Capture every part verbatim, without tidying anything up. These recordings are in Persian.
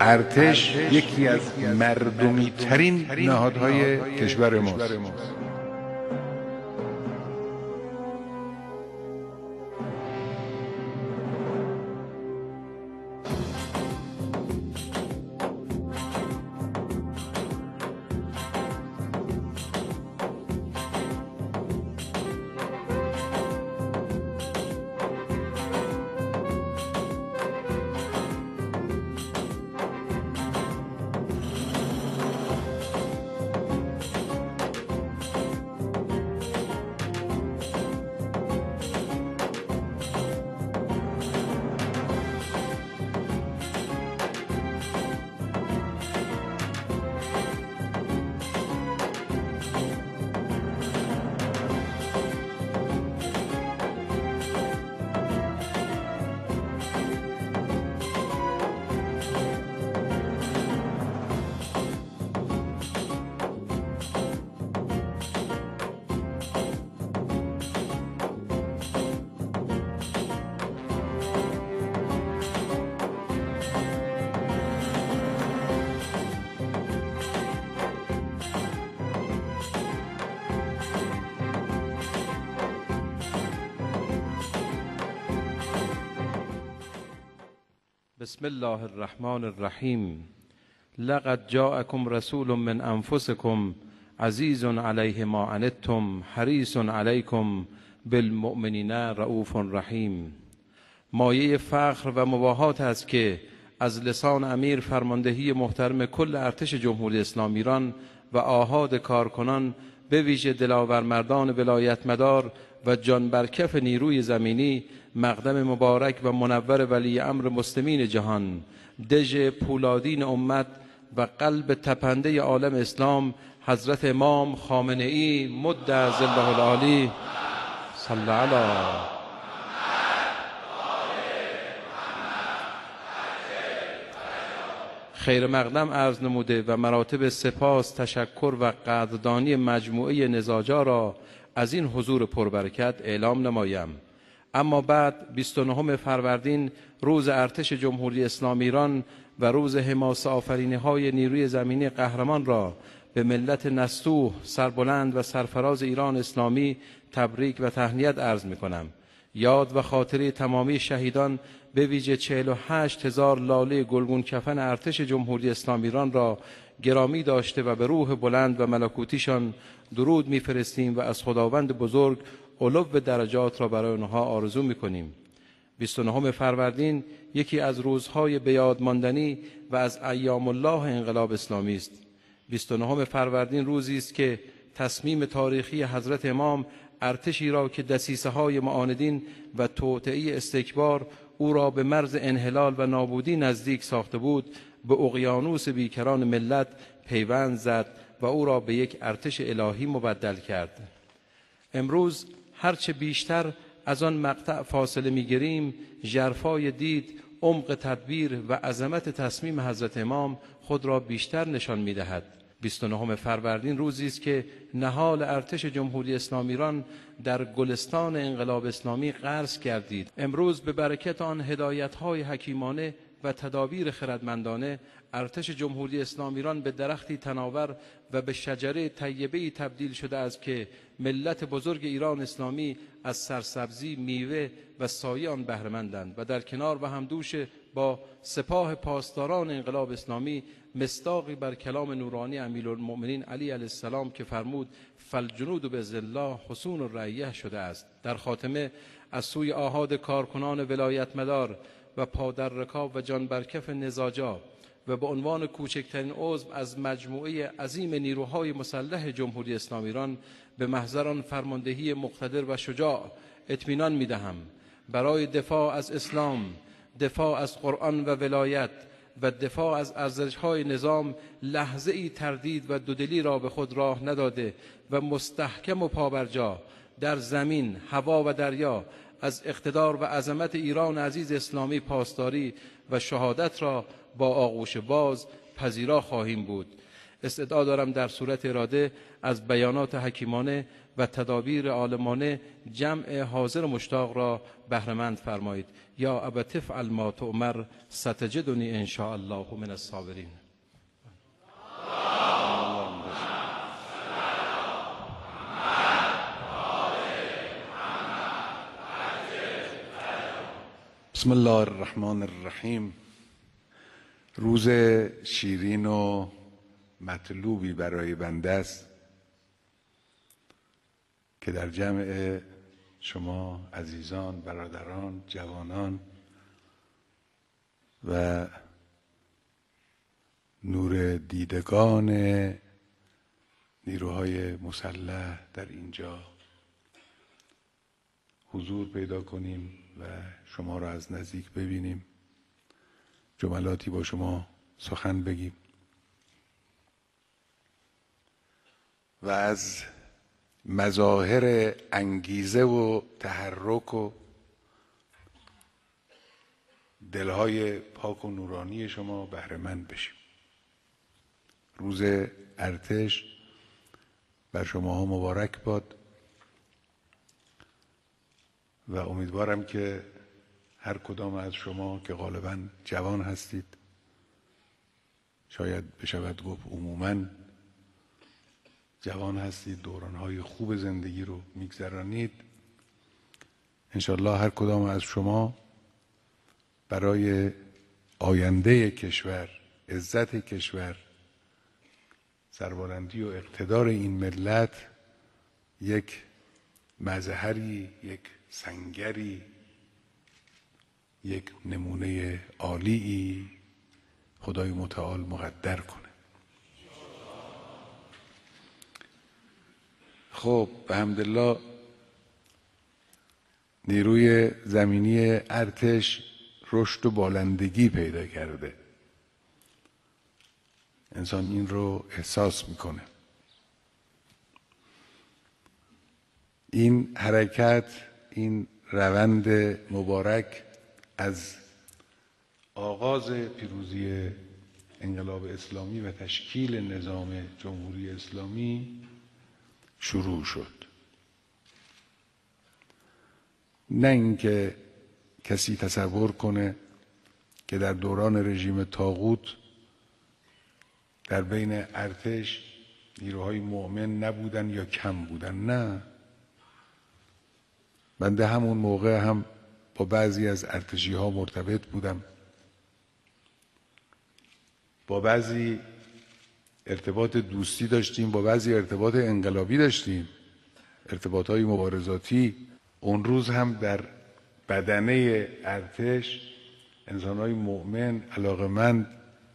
ارتش یکی از مردمی ترین نهادهای کشور ماست. بسم الله الرحمن الرحیم. لقد جاءكم رسول من انفسكم عزیز علیه ما عنتم حریص علیکم بالمؤمنین رؤوف رحیم. مایه فخر و مباهات است که از لسان امیر فرماندهی محترم کل ارتش جمهوری اسلامی ایران و آحاد کارکنان به ویژه دلاورمردان ولایت مدار و جان برکف نیروی زمینی، مقدم مبارک و منور ولی امر مسلمین جهان، دژ پولادین امت و قلب تپنده عالم اسلام، حضرت امام خامنه ای مد ظله العالی صلی علی خیر مقدم عرض نموده و مراتب سپاس، تشکر و قدردانی مجموعه نزاجا را از این حضور پربرکت اعلام نمایم. اما بعد بیست و نهم فروردین روز ارتش جمهوری اسلامی ایران و روز حماسه آفرینی های نیروی زمینی قهرمان را به ملت نستوه، سربلند و سرفراز ایران اسلامی تبریک و تهنیت عرض می کنم. یاد و خاطره تمامی شهیدان به ویژه چهل و هشت هزار لاله گلگون کفن ارتش جمهوری اسلامی ایران را گرامی داشته و به روح بلند و ملکوتیشان درود می‌فرستیم و از خداوند بزرگ علو درجات را برای آنها آرزو می‌کنیم. بیست و نهم فروردین یکی از روزهای به یاد ماندنی و از ایام الله انقلاب اسلامی است. بیست و نهم فروردین روزی است که تصمیم تاریخی حضرت امام ارتشی را که دسیسه‌های معاندین و توطئه استکبار او را به مرز انحلال و نابودی نزدیک ساخته بود، به اقیانوس بیکران ملت پیوند زد و او را به یک ارتش الهی مبدل کرد. امروز هرچه بیشتر از آن مقطع فاصله می‌گیریم، ژرفای دید، عمق تدبیر و عظمت تصمیم حضرت امام خود را بیشتر نشان می‌دهد. بیست و نهم فروردین روزی است که نهال ارتش جمهوری اسلامی ایران در گلستان انقلاب اسلامی غرس گردید. امروز به برکت آن هدایت‌های حکیمانه و تدابیر خردمندانه، ارتش جمهوری اسلامی ایران به درختی تناور و به شجره طیبه‌ای تبدیل شده است که ملت بزرگ ایران اسلامی از سرسبزی، میوه و سایه آن بهره‌مندند و در کنار و همدوش با سپاه پاسداران انقلاب اسلامی مصداقی بر کلام نورانی امیرالمؤمنین علی علیه السلام که فرمود فالجنود باذن الله حصون الرعیه شده است. در خاتمه از سوی آحاد کارکنان ولایت مدار و پادر رکاب و جان برکف نزاجا و به عنوان کوچکترین عضو از مجموعه عظیم نیروهای مسلح جمهوری اسلامی ایران به محضر آن فرماندهی مقتدر و شجاع اطمینان می‌دهم برای دفاع از اسلام، دفاع از قرآن و ولایت و دفاع از ارزش‌های نظام لحظه ای تردید و دودلی را به خود راه نداده و مستحکم و پابرجا در زمین، هوا و دریا از اقتدار و عظمت ایران عزیز اسلامی پاسداری و شهادت را با آغوش باز پذیرا خواهیم بود. استدعا دارم در صورت اراده از بیانات حکیمانه و تدابیر عالمانه جمع حاضر مشتاق را بهره‌مند فرمایید. یا ابت افعل ما تؤمر ستجدنی ان شاء الله من الصابرین. بسم الله الرحمن الرحیم. روز شیرین و مطلوبی برای بنده است که در جمع شما عزیزان، برادران، جوانان و نور دیدگان نیروهای مسلح در اینجا حضور پیدا کنیم و شما را از نزدیک ببینیم، جملاتی با شما سخن بگیم و از مظاهر انگیزه و تحرک و دلهای پاک و نورانی شما بهره مند بشیم. روز ارتش بر شماها مبارک باد و امیدوارم که هر کدام از شما که غالباً جوان هستید، شاید بشود گفت عموماً جوان هستید، دورانهای خوب زندگی رو میگذرانید، انشالله هر کدام از شما برای آینده کشور، عزت کشور، سربلندی و اقتدار این ملت یک مظهری، یک سنگری، یک نمونه عالی خدای متعال مقدر کنه. خب به حمدالله نیروی زمینی ارتش رشد و بالندگی پیدا کرده. انسان این رو احساس میکنه. این حرکت، این روند مبارک از آغاز پیروزی انقلاب اسلامی و تشکیل نظام جمهوری اسلامی شروع شد. نه اینکه کسی تصور کنه که در دوران رژیم طاغوت در بین ارتش نیروهای مؤمن نبودن یا کم بودن. نه، بنده همون موقع هم با بعضی از ارتشی ها مرتبط بودم، با بعضی ارتباط دوستی داشتیم، با بعضی ارتباط انقلابی داشتیم، ارتباط های مبارزاتی. اون روز هم در بدنه ارتش انسان های مؤمن، علاقمند،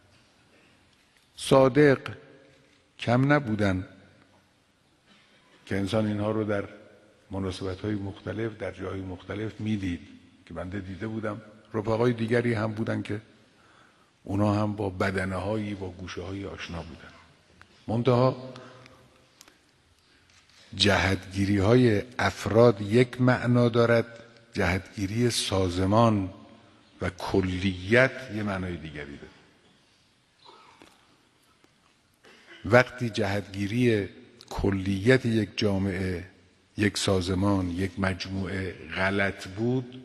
صادق کم نبودن که انسان اینها رو در مناسبت های مختلف در جاهای مختلف میدید که بنده دیده بودم. رفقای دیگری هم بودن که اونا هم با بدنه هایی، با گوشه هایی آشنا بودن. منتها جهتگیری های افراد یک معنا دارد، جهتگیری سازمان و کلیت یه معنای دیگری دارد. وقتی جهتگیری کلیت یک جامعه، یک سازمان، یک مجموعه غلط بود،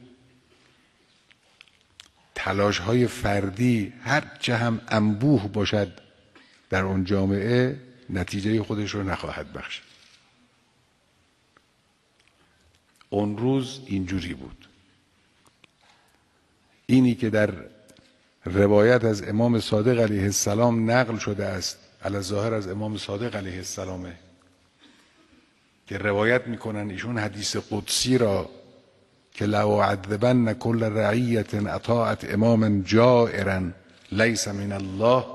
تلاش های فردی هرچه هم انبوه باشد در اون جامعه نتیجه خودش رو نخواهد بخشید. اون روز اینجوری بود. اینی که در روایت از امام صادق علیه السلام نقل شده است، علی الظاهر از امام صادق علیه السلامه، که روایت میکنن ایشون حدیث قدسی را که لو عذبن کل رعیت اطاعت اماما جائرا لیس من الله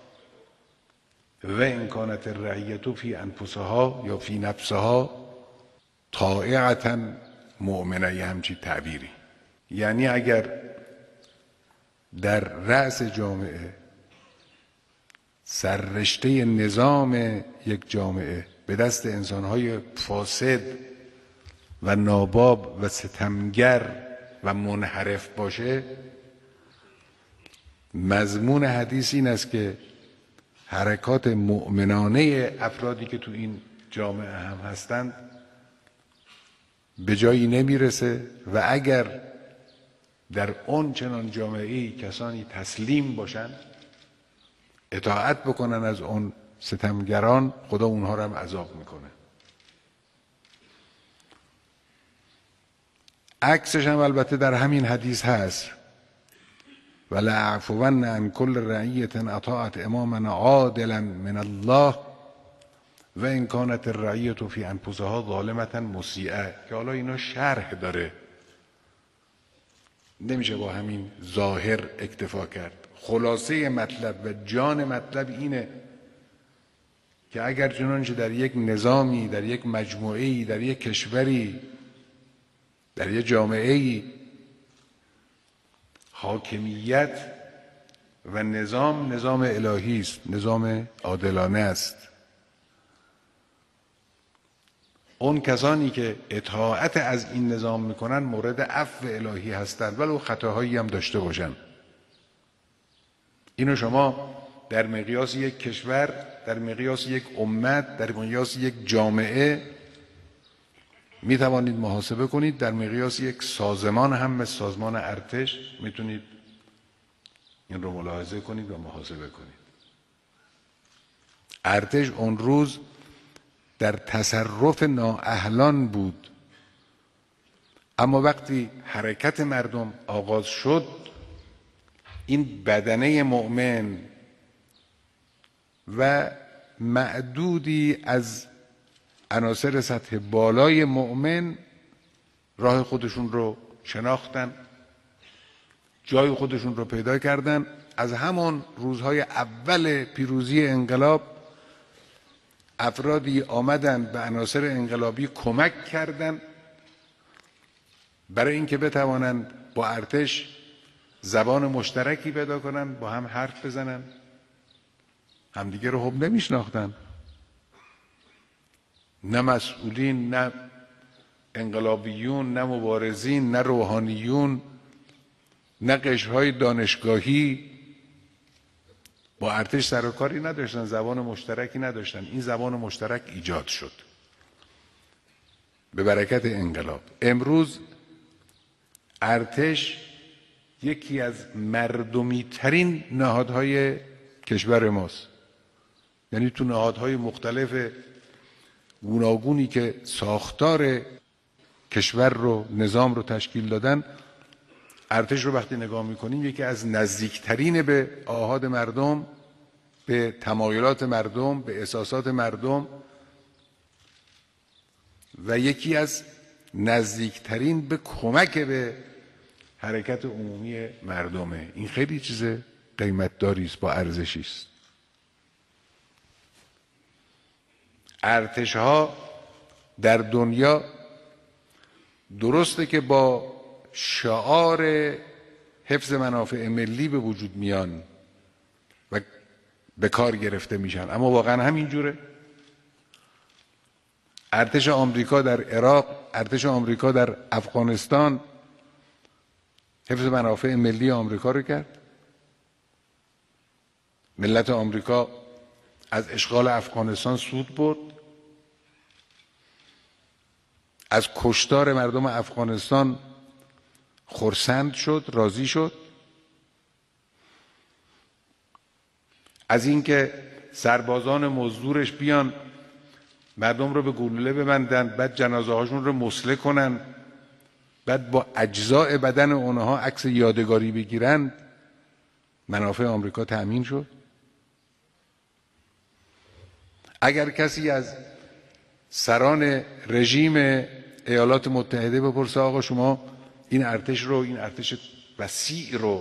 و ان کانت الرعیت فی انفسها یا فی نفسها طائعتا مؤمنه، یه همچی تعبیری. یعنی اگر در رأس جامعه سررشته نظام یک جامعه به دست انسانهای فاسد و ناباب و ستمگر و منحرف باشه، مضمون حدیث این است که حرکات مؤمنانه افرادی که تو این جامعه هم هستند به جایی نمیرسه و اگر در اون چنان جامعه‌ای کسانی تسلیم باشن، اطاعت بکنن از اون ستمگران، خدا اونها رو هم عذاب میکنه. عکسش هم البته در همین حدیث هست: ولأعفون عن كل رعیة اطاعت امامنا عادلا من الله و ان كانت الرعیة فی انفسها ظالمة مسیئة، که حالا اینا شرح داره، نمیشه با همین ظاهر اکتفا کرد. خلاصه مطلب و جان مطلب اینه که اگر چنانچه در یک نظامی، در یک مجموعه‌ای، در یک کشوری، در یک جامعه‌ای حاکمیت و نظام نظام الهی است، نظام عادلانه است، اون کسانی که اطاعت از این نظام میکنن مورد عفو الهی هستند ولو خطاهایی هم داشته باشن. اینو شما در مقیاس یک کشور، در مقیاس یک امت، در مقیاس یک جامعه می توانید محاسبه کنید. در مقیاس یک سازمان هم مثل سازمان ارتش میتونید این رو ملاحظه کنید و محاسبه کنید. ارتش اون روز در تصرف نااهلان بود، اما وقتی حرکت مردم آغاز شد، این بدنه مؤمن و معدودی از عناصر سطح بالای مؤمن راه خودشون رو شناختن، جای خودشون رو پیدا کردن. از همان روزهای اول پیروزی انقلاب افرادی آمدن به عناصر انقلابی کمک کردند برای اینکه بتوانند با ارتش زبان مشترکی پیدا کنن، با هم حرف بزنن. همدیگه رو خوب نمیشناختن، نه مسئولین، نه انقلابیون، نه مبارزین، نه روحانیون، نه قشرهای دانشگاهی با ارتش سر و کاری نداشتن، زبان مشترکی نداشتن. این زبان مشترک ایجاد شد به برکت انقلاب. امروز ارتش یکی از مردمی ترین نهادهای کشور ماست. یعنی تو نهادهای مختلف گوناگونی که ساختار کشور رو، نظام رو تشکیل دادن، ارتش رو وقتی نگاه میکنیم یکی از نزدیکترین به آحاد مردم، به تمایلات مردم، به احساسات مردم و یکی از نزدیکترین به کمک به حرکت عمومی مردمه. این خیلی چیز قیمتداری است، با ارزشی است. ارتش‌ها در دنیا درسته که با شعار حفظ منافع ملی به وجود میان و به کار گرفته میشن، اما واقعا همین جوره؟ ارتش آمریکا در عراق، ارتش آمریکا در افغانستان حفظ منافع ملی آمریکا رو کرد؟ ملت آمریکا از اشغال افغانستان سود برد؟ از کشتار مردم افغانستان خرسند شد، راضی شد؟ از اینکه سربازان مزدورش بیان مردم رو به گلوله ببندن، بعد جنازه هاشون رو مسله کنن، بعد با اجزاء بدن اونها عکس یادگاری بگیرن، منافع آمریکا تأمین شد؟ اگر کسی از سران رژیم ایالات متحده بپرسه آقا شما این ارتش رو، این ارتش وسیع رو،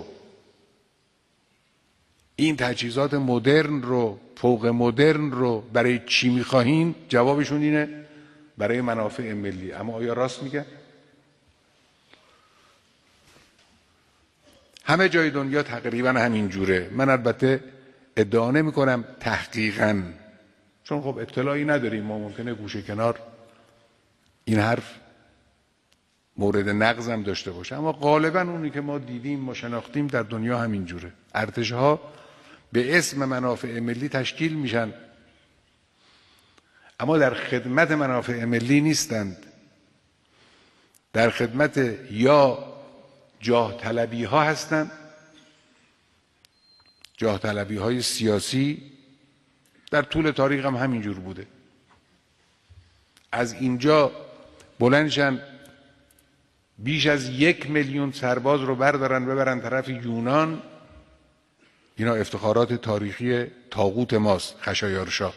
این تجهیزات مدرن رو، فوق مدرن رو برای چی میخواهین؟ جوابشون اینه برای منافع ملی. اما آیا راست میگه؟ همه جای دنیا تقریبا همین جوره. من البته ادعا نمی کنم تحقیقاً، چون خب اطلاعی نداریم، ما ممکنه گوشه کنار این حرف مورد نقض هم داشته باشه، اما غالبا اونی که ما دیدیم، ما شناختیم در دنیا همین جوره. ارتش‌ها به اسم منافع ملی تشکیل میشن اما در خدمت منافع ملی نیستند. در خدمت یا جاه طلبی ها هستن، جاه طلبی های سیاسی. در طول تاریخ هم همینجور بوده. از اینجا بلندشن بیش از یک میلیون سرباز رو بردارن ببرن طرف یونان. اینا افتخارات تاریخی طاغوت ماست، خشایارشا.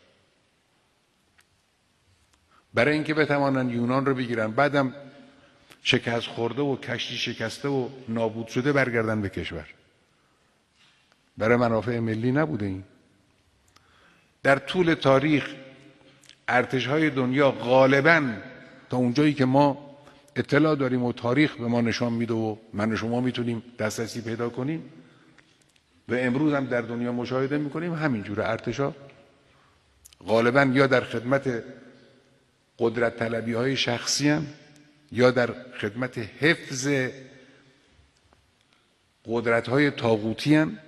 برای اینکه بتوانن یونان رو بگیرن، بعدم شکست خورده و کشتی شکسته و نابود شده برگردن به کشور. برای منافع ملی نبوده این. در طول تاریخ ارتش‌های دنیا غالباً تا اونجایی که ما اطلاع داریم و تاریخ به ما نشان میده و من و شما میتونیم دسترسی پیدا کنیم و امروز هم در دنیا مشاهده میکنیم، همینجوره. ارتش‌ها غالباً یا در خدمت قدرت طلبی های شخصی هم یا در خدمت حفظ قدرت های طاغوتی هم.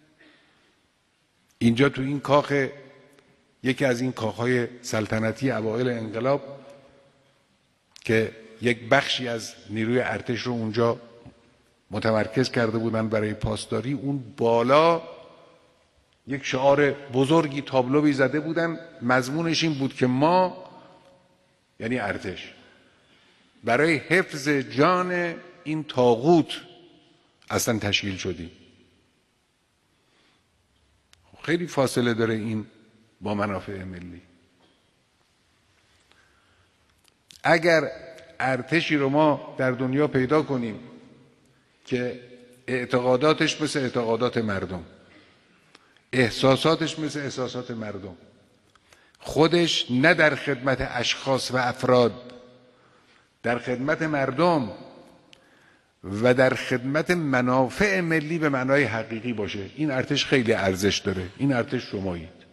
اینجا تو این کاخ، یکی از این کاخهای سلطنتی اوایل انقلاب که یک بخشی از نیروی ارتش رو اونجا متمرکز کرده بودن برای پاسداری، اون بالا یک شعار بزرگی تابلوی زده بودن، مضمونش این بود که ما، یعنی ارتش، برای حفظ جان این طاغوت اصلا تشکیل شدیم. خیلی فاصله داره این با منافع ملی. اگر ارتشی رو ما در دنیا پیدا کنیم که اعتقاداتش مثل اعتقادات مردم، احساساتش مثل احساسات مردم، خودش نه در خدمت اشخاص و افراد، در خدمت مردم و در خدمت منافع ملی به معنای حقیقی باشه، این ارتش خیلی ارزش داره. این ارتش شمایید.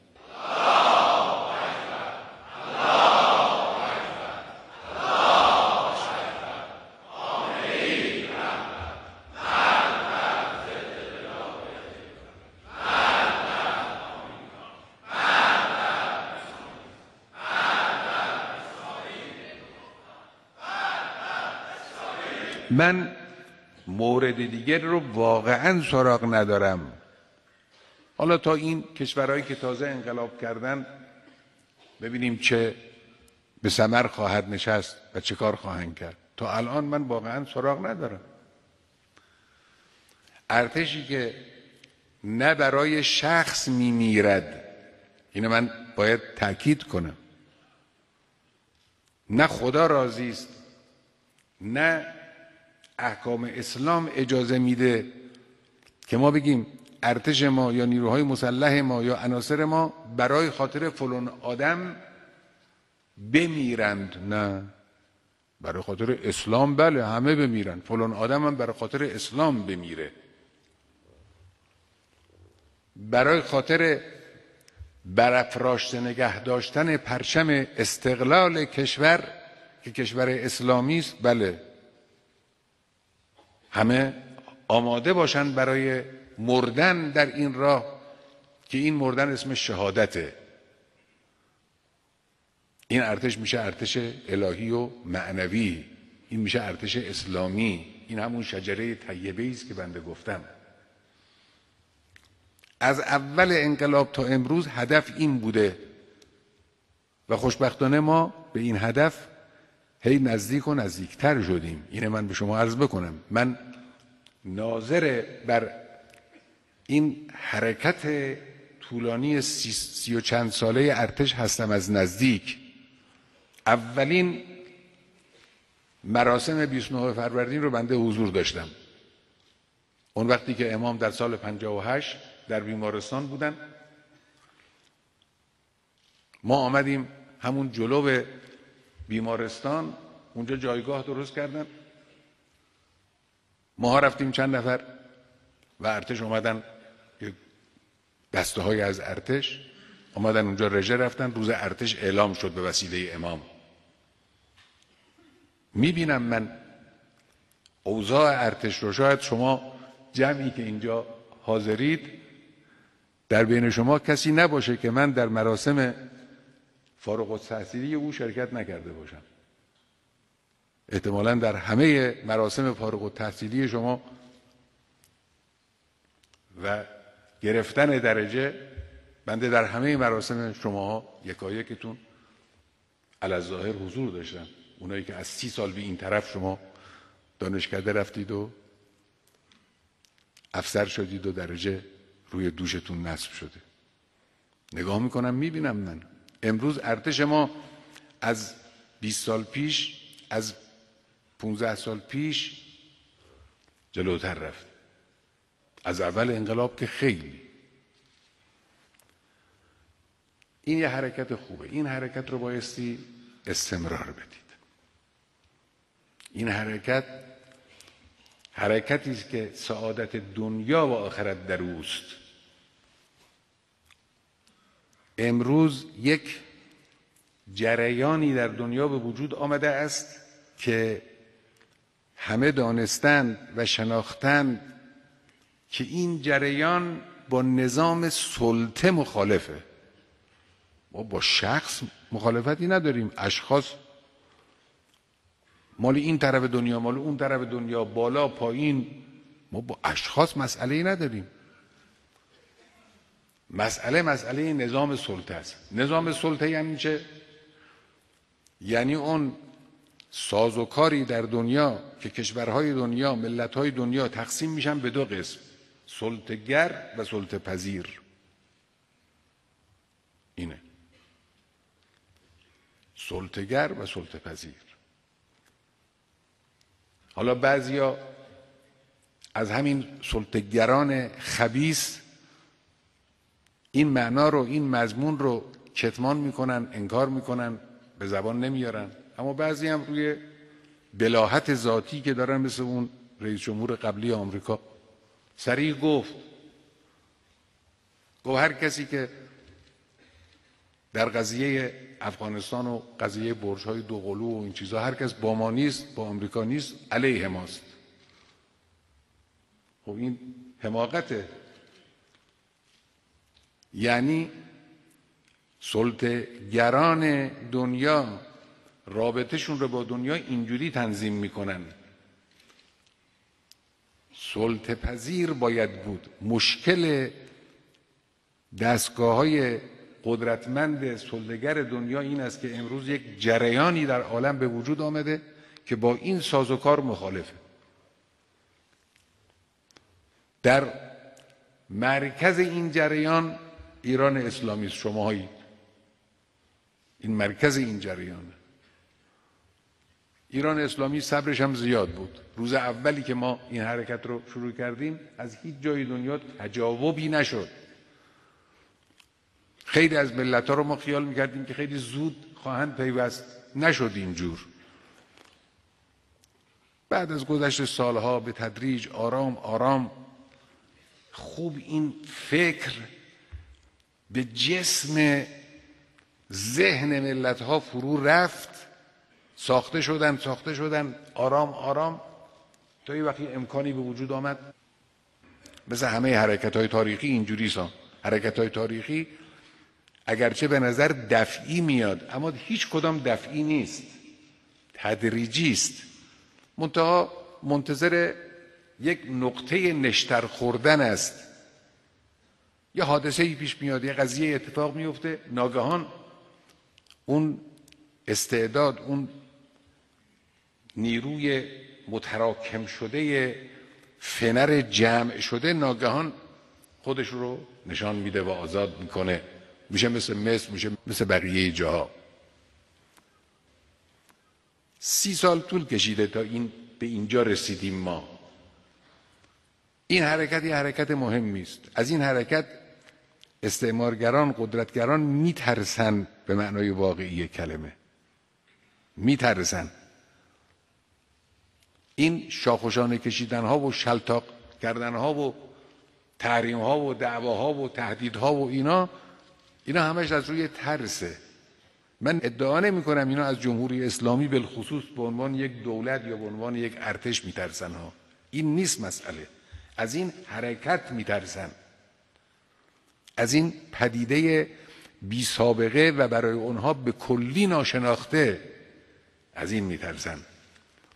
من مورد دیگر رو واقعا سراغ ندارم. حالا تا این کشورهایی که تازه انقلاب کردن ببینیم چه به ثمر خواهد نشست و چه کار خواهند کرد. تا الان من واقعا سراغ ندارم. ارتشی که نه برای شخص میمیرد، اینو من باید تأکید کنم، نه خدا راضی است، نه احکام اسلام اجازه میده که ما بگیم ارتش ما یا نیروهای مسلح ما یا عناصر ما برای خاطر فلان آدم بمیرند. نه، برای خاطر اسلام بله همه بمیرند، فلان آدم هم برای خاطر اسلام بمیره. برای خاطر برافراشته نگه داشتن پرچم استقلال کشور که کشور اسلامی است، بله همه آماده باشن برای مردن در این راه که این مردن اسم شهادته. این ارتش میشه ارتش الهی و معنوی، این میشه ارتش اسلامی. این همون شجره طیبه است که بنده گفتم. از اول انقلاب تا امروز هدف این بوده و خوشبختانه ما به این هدف هی نزدیک و نزدیکتر شدیم. اینه من به شما عرض بکنم. من ناظر بر این حرکت طولانی سی, سی و چند ساله ارتش هستم از نزدیک. اولین مراسم بیست و نه فروردین رو بنده حضور داشتم. اون وقتی که امام در سال پنجاه و هشت در بیمارستان بودن، ما آمدیم همون جلو بیمارستان، اونجا جایگاه درست کردن، ما رفتیم چند نفر و ارتش اومدن، دسته های از ارتش اومدن اونجا رژه رفتن. روز ارتش اعلام شد به وسیله امام. میبینم من اوضاع ارتش رو، شاید شما جمعی که اینجا حاضرید در بین شما کسی نباشه که من در مراسم فارغ التحصیلی او شرکت نکرده باشم. احتمالاً در همه مراسم فارغ التحصیلی شما و گرفتن درجه، بنده در همه مراسم شما یکایکتون علی‌الظاهر حضور داشتم. اونایی که از سی سال به این طرف شما دانشکده رفتید و افسر شدید و درجه روی دوشتون نصب شده. نگاه میکنم میبینم من امروز ارتش ما از بیست سال پیش، از پانزده سال پیش جلوتر رفت. از اول انقلاب که خیلی. این یه حرکت خوبه. این حرکت رو بایستی استمرار بدید. این حرکت حرکتی است که سعادت دنیا و آخرت در اوست. امروز یک جریانی در دنیا به وجود آمده است که همه دانستند و شناختند که این جریان با نظام سلطه مخالفه. ما با شخص مخالفتی نداریم، اشخاص مال این طرف دنیا مال اون طرف دنیا، بالا پایین، ما با اشخاص مسئله‌ای نداریم. مسئله مسئله نظام سلطه است. نظام سلطه یعنی چه؟ یعنی اون سازوکاری در دنیا که کشورهای دنیا، ملت‌های دنیا تقسیم میشن به دو قسم، سلطه‌گر و سلطه پذیر. اینه سلطه‌گر و سلطه پذیر. حالا بعضیا از همین سلطه‌گران خبیث این معنا رو، این مضمون رو کتمان میکنن، انکار میکنن، به زبان نمیارن. اما بعضی هم روی بلاهت ذاتی که دارن، مثل اون رئیس جمهور قبلی آمریکا صریح گفت گفت هر کسی که در قضیه افغانستان و قضیه برج‌های دوقلو و این چیزها هر کس با ما نیست، با آمریکا نیست، علیه ماست. خب این حماقته. یعنی سلطه‌گران دنیا رابطهشون رو با دنیا اینجوری تنظیم میکنن. سلطه پذیر باید بود. مشکل دستگاه‌های قدرتمند سلطه‌گر دنیا این است که امروز یک جریانی در عالم به وجود آمده که با این سازوکار مخالفه. در مرکز این جریان ایران اسلامی است. شماهایی این مرکز این جریانه. ایران اسلامی صبرش هم زیاد بود. روز اولی که ما این حرکت رو شروع کردیم از هیچ جای دنیا تجاوبی نشد. خیلی از ملت‌ها رو ما خیال می‌کردیم که خیلی زود خواهند پیوست، نشد اینجور. بعد از گذشت سالها به تدریج آرام آرام خوب این فکر به جسم ذهن ملت‌ها فرو رفت، ساخته شدن ساخته شدن آرام آرام تا یه وقتی امکانی به وجود آمد. مثل همه حرکت‌های تاریخی اینجوری سان. حرکت‌های تاریخی اگرچه به نظر دفعی میاد اما هیچ کدام دفعی نیست، تدریجی است. منتها منتظر یک نقطه نشتر خوردن است. یه حادثه‌ای پیش میاد، یه قضیه اتفاق میفته، ناگهان اون استعداد، اون نیروی متراکم شده فنر جمع شده ناگهان خودش رو نشان میده و آزاد میکنه. میشه مثل مصر، میشه مثل بقیه جاها. سی سال طول کشیده تا این به اینجا رسیدیم ما. این حرکت یه حرکت مهمی است. از این حرکت استعمارگران، قدرتگران میترسن به معنای واقعی کلمه. میترسن. این شاخوشانه کشیدن ها و شلتاق کردن ها و تحریم ها و دعواها و تهدیدها و اینا اینا همش از روی ترسه. من ادعا نمی کنم اینا از جمهوری اسلامی بالخصوص به عنوان یک دولت یا به عنوان یک ارتش میترسن ها. این نیست مسئله. از این حرکت میترسن. از این پدیده بی سابقه و برای اونها به کلی ناشناخته، از این میترسن.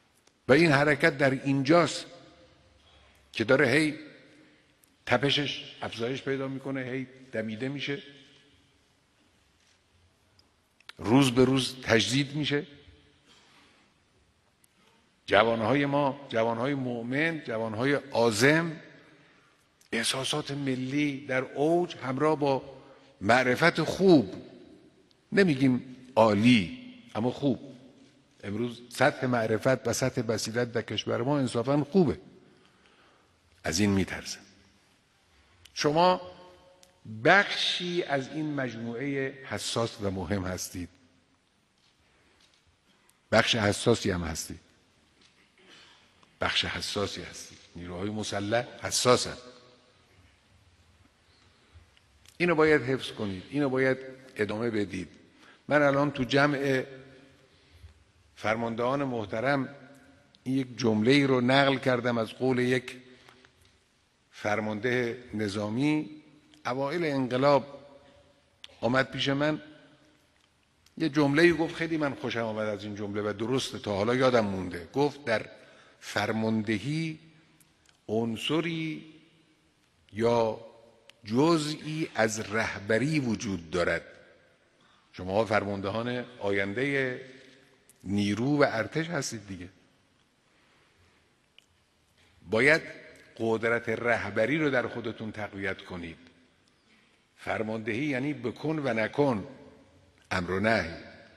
و این حرکت در اینجاست که داره هی تپشش افزایش پیدا میکنه، هی دمیده میشه، روز به روز تجدید میشه. جوانهای ما، جوانهای مؤمن، جوانهای عازم، احساسات ملی در اوج همراه با معرفت خوب، نمیگیم عالی اما خوب. امروز سطح معرفت و سطح بصیرت در کشور ما انصافاً خوبه، از این میترسن. شما بخشی از این مجموعه حساس و مهم هستید، بخش حساسی هم هستید، بخش حساسی هستید. نیروهای مسلح حساسن، اینو باید حفظ کنید، اینو باید ادامه بدید. من الان تو جمع فرماندهان محترم این یک جمله ای رو نقل کردم از قول یک فرمانده نظامی. اوایل انقلاب آمد پیش من، یه جمله ای گفت، خیلی من خوشم آمد از این جمله و درسته، تا حالا یادم مونده. گفت در فرماندهی عنصری یا جزئی از رهبری وجود دارد. شما فرماندهان آینده نیرو و ارتش هستید دیگه، باید قدرت رهبری رو در خودتون تقویت کنید. فرماندهی یعنی بکن و نکن، امر و نهی.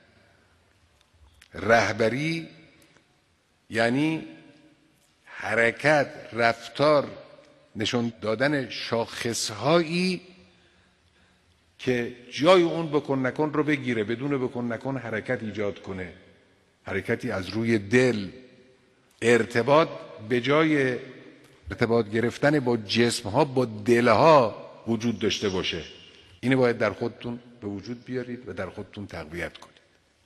رهبری یعنی حرکت، رفتار، نشون دادن شاخصهایی که جای اون بکن نکن رو بگیره، بدون بکن نکن حرکت ایجاد کنه، حرکتی از روی دل، ارتباط به جای ارتباط گرفتن با جسم ها با دل ها وجود داشته باشه. اینو باید در خودتون به وجود بیارید و در خودتون تقویت کنید.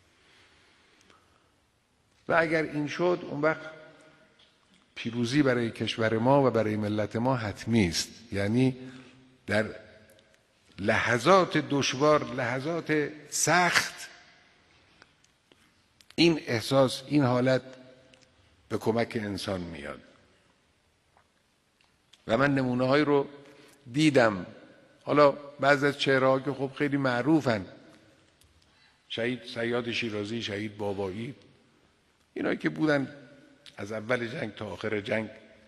و اگر این شد، اون وقت پیروزی برای کشور ما و برای ملت ما حتمی است. یعنی در لحظات دشوار، لحظات سخت، این احساس، این حالت به کمک انسان میاد. و من نمونه هایی رو دیدم. حالا بعضی از چهره‌ها که خب خیلی معروفن، شهید صیاد شیرازی، شهید بابایی، اینایی که بودن از اول جنگ تا آخر جنگ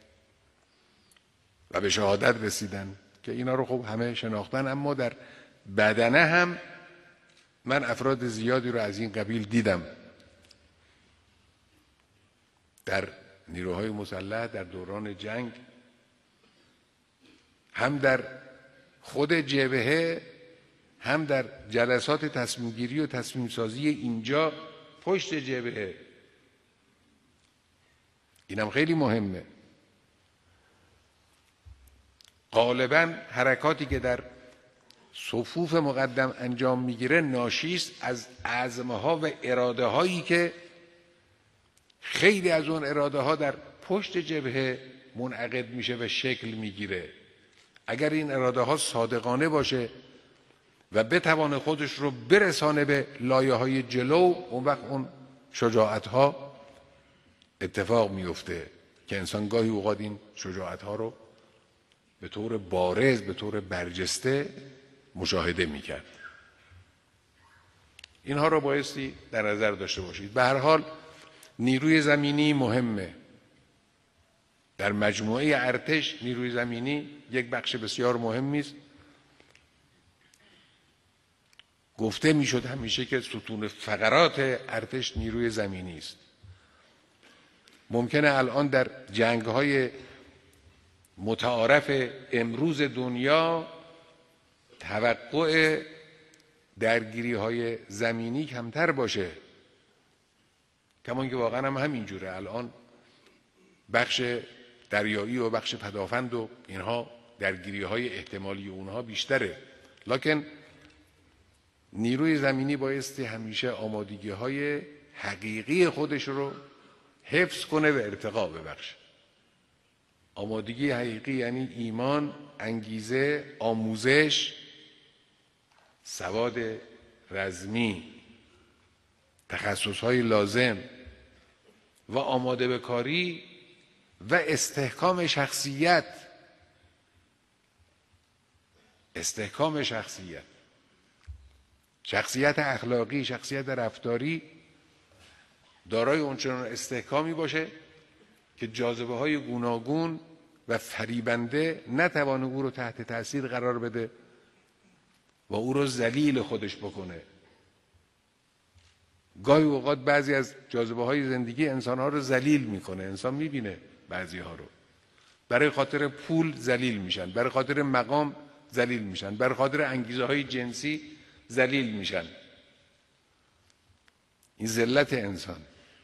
و به شهادت رسیدن، که اینا رو خب همه شناختن. اما در بدنه هم من افراد زیادی رو از این قبیل دیدم در نیروهای مسلح در دوران جنگ، هم در خود جبهه، هم در جلسات تصمیم گیری و تصمیم سازی اینجا پشت جبهه. اینم خیلی مهمه. غالباً حرکاتی که در صفوف مقدم انجام میگیره ناشی است از عزمها و اراده هایی که خیلی از اون اراده ها در پشت جبهه منعقد میشه و شکل میگیره. اگر این اراده ها صادقانه باشه و بتوانه خودش رو برسانه به لایه های جلو، اون وقت اون شجاعت ها اتفاق میفته که انسان گاهی اوقات این شجاعت ها رو به طور بارز، به طور برجسته مشاهده میکرد. اینها رو بایستی در نظر داشته باشید. به هر حال نیروی زمینی مهمه. در مجموعه ارتش نیروی زمینی یک بخش بسیار مهمی است. گفته میشد همیشه که ستون فقرات ارتش نیروی زمینی است. ممکنه الان در جنگ‌های متعارف امروز دنیا توقع درگیری‌های زمینی کمتر باشه، کمان که واقعا هم همینجوره. الان بخش دریایی و بخش پدافند و اینها درگیری‌های احتمالی اونها بیشتره، لکن نیروی زمینی بایستی همیشه آمادگی‌های حقیقی خودش رو حفظ کنه و ارتقا ببخشه. آمادگی حقیقی یعنی ایمان، انگیزه، آموزش، سواد رزمی، تخصص‌های لازم، و آماده به کاری و استحکام شخصیت. استحکام شخصیت، شخصیت اخلاقی، شخصیت رفتاری دارای اونچنان استحکامی باشه که جاذبه های گوناگون و فریبنده نتوانه او رو تحت تأثیر قرار بده و او رو ذلیل خودش بکنه. گاهی اوقات بعضی از جاذبه های زندگی انسان ها رو ذلیل میکنه. انسان میبینه بعضی ها رو برای خاطر پول ذلیل میشن، برای خاطر مقام ذلیل میشن، برای خاطر انگیزه های جنسی ذلیل میشن. این ذلت انسان.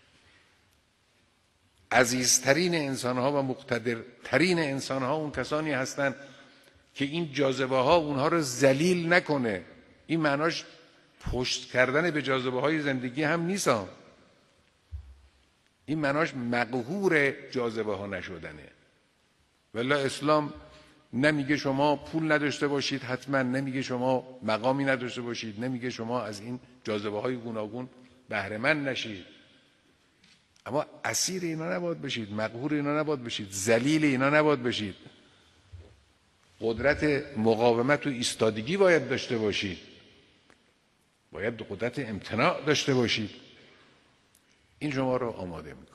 عزیزترین انسان ها و مقتدرترین انسان ها اون کسانی هستند که این جاذبه ها اونها رو ذلیل نکنه. این معناش پشت کردن به جاذبه های زندگی هم نیست. این معناش مقهور جاذبه ها نشدنه. والله اسلام نمیگه شما پول نداشته باشید حتما، نمیگه شما مقامی نداشته باشید، نمیگه شما از این جاذبه های گوناگون بهره مند نشید، اما اسیر اینا نباید بشید، مقهور اینا نباید بشید، ذلیل اینا نباید بشید. قدرت مقاومت و ایستادگی باید داشته باشید، باید قدرت امتناع داشته باشید. این شما رو آماده میکنه.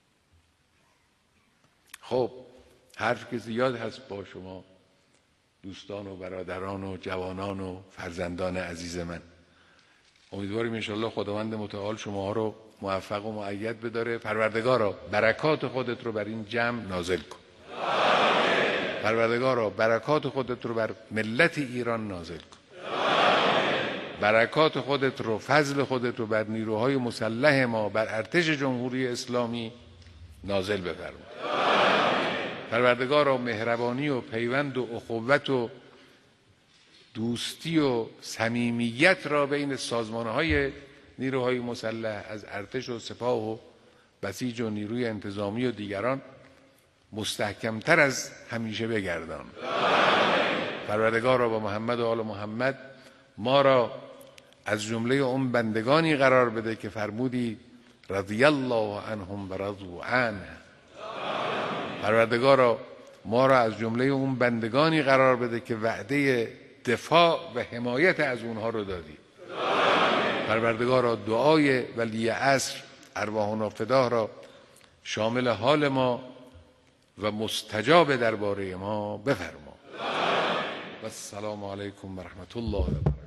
خب حرف که زیاد هست با شما دوستان و برادران و جوانان و فرزندان عزیز من. امیدواریم انشالله خداوند متعال شما رو موفق و مؤید بداره. پروردگارا برکات خودت رو بر این جمع نازل کن. آمین. پروردگارا برکات خودت رو بر ملت ایران نازل کن. آمین. برکات خودت رو، فضل خودت رو بر نیروهای مسلح ما، بر ارتش جمهوری اسلامی نازل بفرما. پروردگارا مهربانی و پیوند و اخوت و دوستی و صمیمیت را بین سازمان‌های نیروهای مسلح از ارتش و سپاه و بسیج و نیروی انتظامی و دیگران مستحکمتر از همیشه بگردان. پروردگارا با محمد و آل محمد ما را از جمله اون بندگانی قرار بده که فرمودی رضی الله عنهم و رضوا عنه. پروردگارا ما را از جمله اون بندگانی قرار بده که وعده دفاع و حمایت از اونها رو دادی. پروردگارا دعای ولی عصر ارواحنا فداه را شامل حال ما و مستجاب درباره ما بفرما. و السلام علیکم و رحمت الله و برکاته.